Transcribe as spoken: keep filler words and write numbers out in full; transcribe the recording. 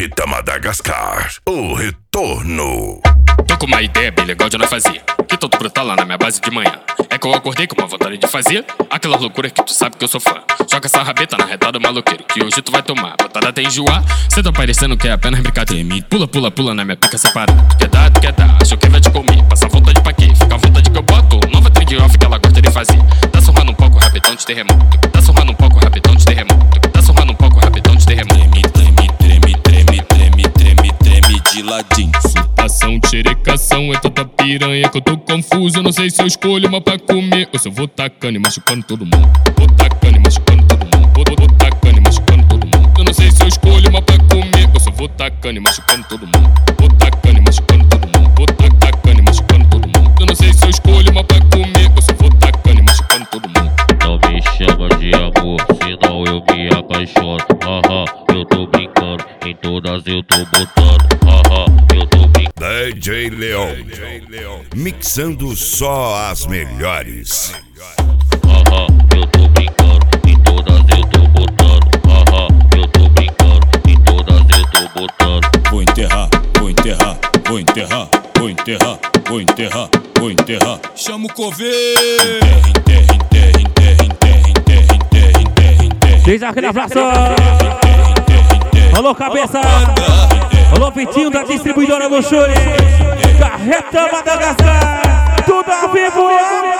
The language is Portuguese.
Fita Madagascar, o retorno. Tô com uma ideia bem legal de nós fazer, que todo brotar lá na minha base de manhã. É que eu acordei com uma vontade de fazer aquela loucura que tu sabe que eu sou fã. Joga essa rabeta na reta do maloqueiro, que hoje tu vai tomar botada até enjoar. Cê tá parecendo que é apenas brincadeira. Pula, pula, pula na minha pica separada. Tu quer dar, tu quer dar, achou que vai te comer. Passa vontade pra quê? Fica a vontade que eu boto. Nova trend off que ela gosta de fazer. Tá surrando um pouco, rabetão de terremoto. Tá surrando um pouco, rabetão de terremoto. Tá surrando um pouco, rabetão de terremoto. Treme, treme, treme, treme, treme, treme de ladinho. Ação, xerecação, é tanta piranha que eu tô confuso. Eu não sei se eu escolho uma pra comer ou se eu vou tacando e machucando todo mundo. Vou tacando e machucando todo mundo. Vou, vou, vou tacando e machucando todo mundo. Eu não sei se eu escolho uma pra comer ou se eu vou tacando e machucando todo mundo. Vou tacando e machucando todo mundo. Vou tacando e machucando todo mundo. Eu não sei se eu escolho uma pra comer ou se eu vou tacando e machucando todo mundo. Não me chama de amor, senão eu me apaixono. Haha, eu tô brincando, em todas eu tô botando. Haha, eu tô brincando. D J Leon, mixando só as melhores. Haha, eu tô brincando, em todas eu tô botando. Haha, eu tô brincando, em todas eu tô botando. Vou enterrar, vou enterrar, vou enterrar, vou enterrar, vou enterrar, vou enterrar. Chama o coveiro. Enterra, enterra, enterra, enterra, enterra, enterra, enterra, enterra. Diz aquele abraço. Alô, cabeça. Alô, Vitinho da distribuidora do Chore. Carreta Madagascar. Tudo ao vivo.